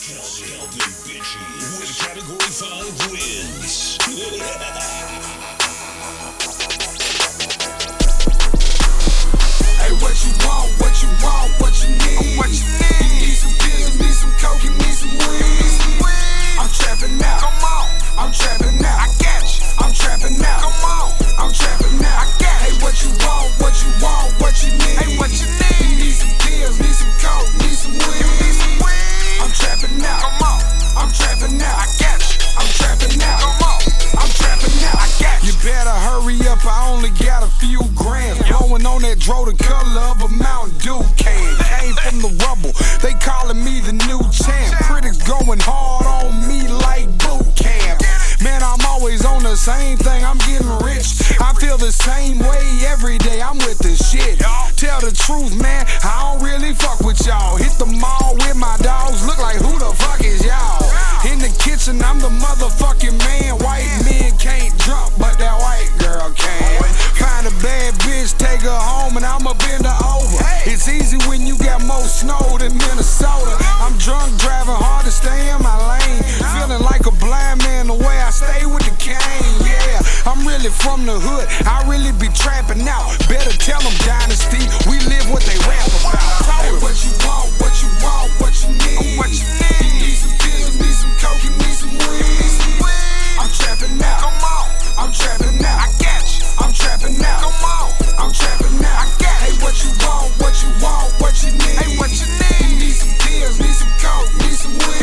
Scalding Bitchy with Category 5 wins. Hey, what you want, what you want, what you need? What you need? You need some pills, need some coke, you need some weed. I'm trapping out. Come on. I'm trapping out. I got you. I'm trapping out. Come on. I'm trapping out. I got you. Hey, what you want, what you want, what you need? Hey, what you need? You need some pills, need some coke, need some weed. I'm trapping out. Come on. I'm trapping out. I got you. I'm trapping out. Come on. I'm trapping out. I got you. You better hurry up. I only got a few grams. Blowing on that dro the color of a Mountain Dew can. Came from the rubble. They calling me the new champ. Critics going hard on me like boot camp. Man, I'm always on the same thing. I'm getting rich. I feel the same way every day. I'm with the shit. Tell the truth, man. I don't really fuck with y'all. Hit the mall with my dogs. Look like who the fuck is y'all? In the kitchen, I'm the motherfucking man. White men can't jump, but that white girl can. Find a bad bitch, take her home, and I'ma bend her over. It's easy when you got more snow than Minnesota. I'm drunk, driving hard to stay in my lane. Feeling like a blind man the way I stay with the cane. Yeah, I'm really from the hood. I really be trapping out. Better tell them, Dynasty, we live what they rap about. Hey, what you want, what you want, what you need? What you need? You need some pills, need some coke, you need some weed. I'm trapping out. Come on. I'm trapping out. I got you. I'm trapping out. Come on. I'm trapping out. I got you. Hey, what you want, what you want, what you need? Hey, what you need? You need some pills, need some coke, need some weed.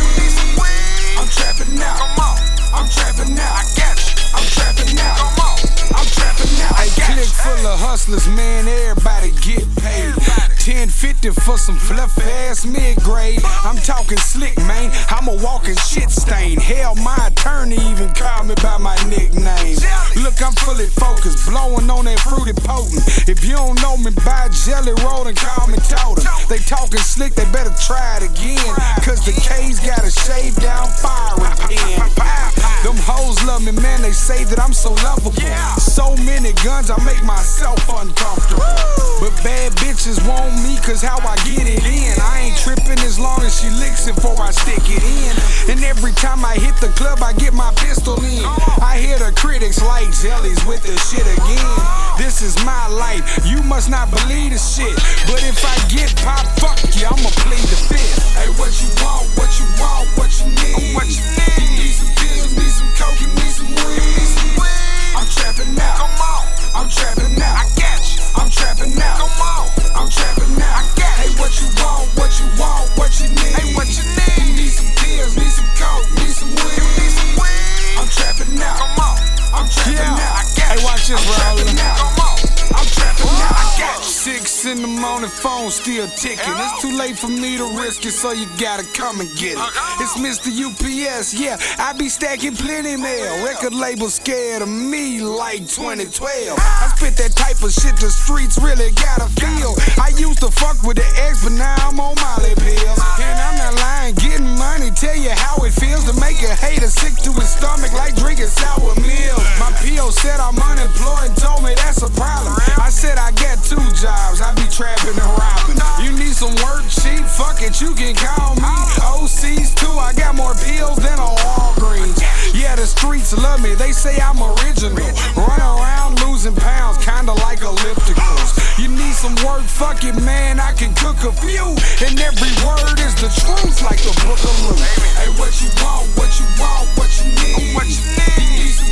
I'm trapping out. Come on. I'm trapping out. I got you. I'm trapping out. Come on. I'm trapping out. A clique full of hustlers, man. Everybody get paid. 10.50 for some fluff ass mid-grade. I'm talking slick, man. I'm a walking shit stain. Hell, my attorney even called me by my nickname. Look, I'm fully focused, blowing on that fruity potent. If you don't know me, buy Jelly Roll and call me Totem. They talking slick, they better try it again. Cause the K's got a shaved down firing pin. Them hoes love me, man, they say that I'm so lovable. So many guns, I make myself uncomfortable. But bad bitches want me cause how I get it in. I ain't tripping as long as she licks it before I stick it in. And every time I hit the club, I get my pistol in. I hear the critics like jellies with the shit again. This is my life, you must not believe the shit. But if I get popped, fuck you, I'ma plead the fifth. Hey, what you want, what you want, what you need? What you need? You need some pills, need some coke, you need some weed. I'm trapping out. Come on. I'm trapping out. I got you. I'm trapping out. Come on. I'm trapping out. I got you. Hey, what you want, what you want, what you need? Hey, what you need? You need some pills, need some coke, need some weed. I'm trapping out. Come on. I'm trapping out. I got you. Hey, watch this, bro. Come on. I'm trapping out. I got you. 6 in the morning, phone still ticking. It's too late for me to risk it, so you gotta come and get it. It's Mr. UPS, yeah. I be stacking plenty mail. Record label scared of me like 2012. I spit that type of shit the streets really gotta feel. I used to fuck with the ex, but now I'm on Molly pills. And I'm not lying, getting money, tell you how it feels to make a hater sick to his stomach like drinking sour milk. My PO said I'm unemployed and told me that's a problem. I said I got 2 jobs, I be trapping and robbing. You need some work cheap, fuck it, you can call me. OCs too, I got more pills than a Walgreens. Yeah, the streets love me, they say I'm original. Run around losing pounds, kinda like ellipticals. You need some work, fuck it, man, I can cook a few. And every word is the truth like the book of Luke. Hey, what you want, what you want, what you need? What you need? You need some